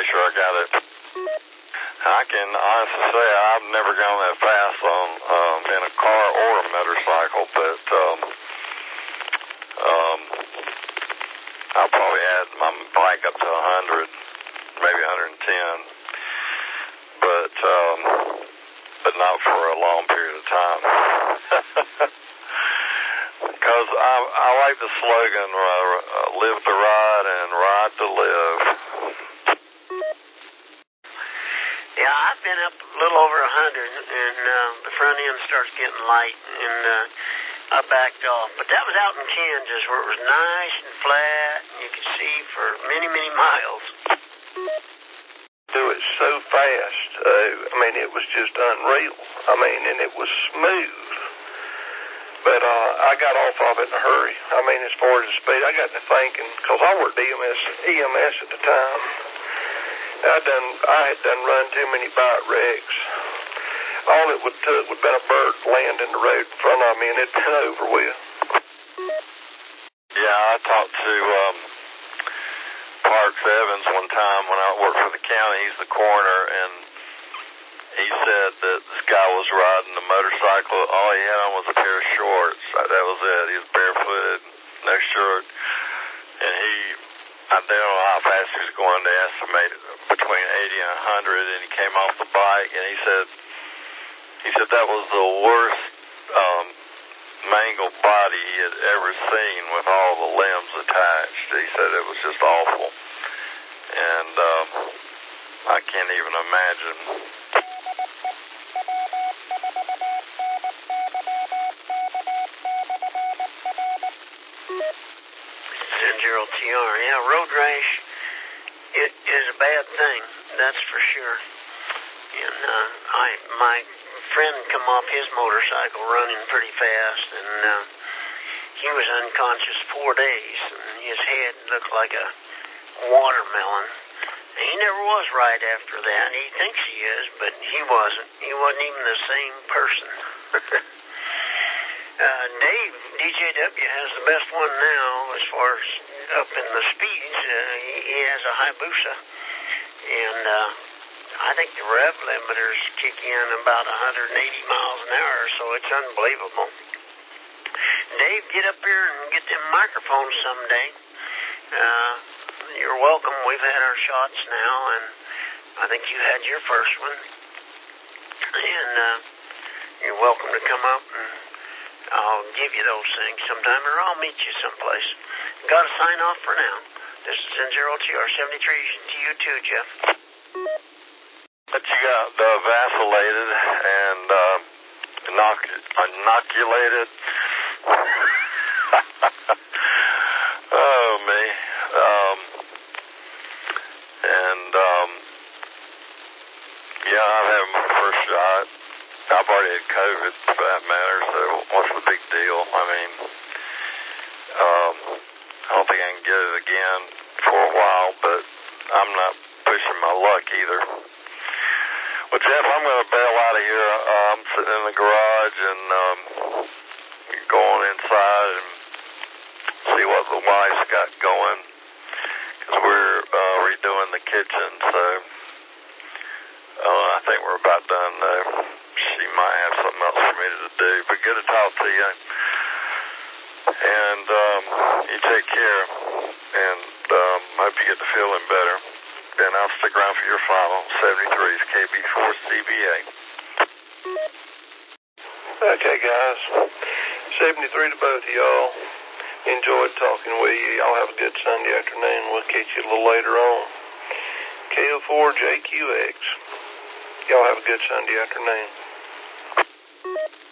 sure I got it. I can honestly say I've never gone that fast on in a car or a motorcycle, but I'll probably add my bike up to 100, maybe 110, but not for a long period of time. Because I like the slogan, live to ride and ride to live. Yeah, I've been up a little over 100, and the front end starts getting light, and I backed off. But that was out in Kansas, where it was nice and flat, and you could see for many, many miles. Do it so fast. I mean, it was just unreal. I mean, and it was smooth. But I got off of it in a hurry. I mean, as far as the speed, I got to thinking, because I worked EMS at the time. I had done run too many bike wrecks. All it would have been a bird land in the road in front of me, and it'd been over with. Yeah, I talked to Parks Evans one time when I worked for the county. He's the coroner, and he said that this guy was riding a motorcycle. All he had on was a pair of shorts. That was it. He was barefooted, no shirt. And I don't know how fast he was going. They estimated between 80 and 100, and he came off the bike, and he said that was the worst mangled body he had ever seen with all the limbs attached. He said it was just awful. And I can't even imagine. TR. Yeah, road rash it is a bad thing, that's for sure. And my friend come off his motorcycle running pretty fast, and he was unconscious 4 days, and his head looked like a watermelon. And he never was right after that. He thinks he is, but he wasn't. He wasn't even the same person. Dave, DJW, has the best one now as far as up in the speeds. He has a Hayabusa, and I think the rev limiters kick in about 180 miles an hour, so it's unbelievable. Dave, get up here and get them microphones someday. You're welcome. We've had our shots now, and I think you had your first one. And you're welcome to come up, and I'll give you those things sometime, or I'll meet you someplace. Got to sign off for now. This is N0TR73 to you too, Jeff. But you got vacillated and inoculated. Oh, me. Yeah, I've had my first shot. I've already had COVID, for that matter, so what's the big deal? I mean, I don't think I can get it again for a while, but I'm not pushing my luck either. Well, Jeff, I'm going to bail out of here. I'm sitting in the garage and go on inside and see what the wife's got going, because we're redoing the kitchen, so I think we're about done, though. She might have something else for me to do, but good to talk to you. And you take care, and hope you get to feeling better. Then I'll stick around for your final. 73's KB4CBA. Okay, guys. 73 to both of y'all. Enjoyed talking with you. Y'all have a good Sunday afternoon. We'll catch you a little later on. KO4JQX. Y'all have a good Sunday afternoon.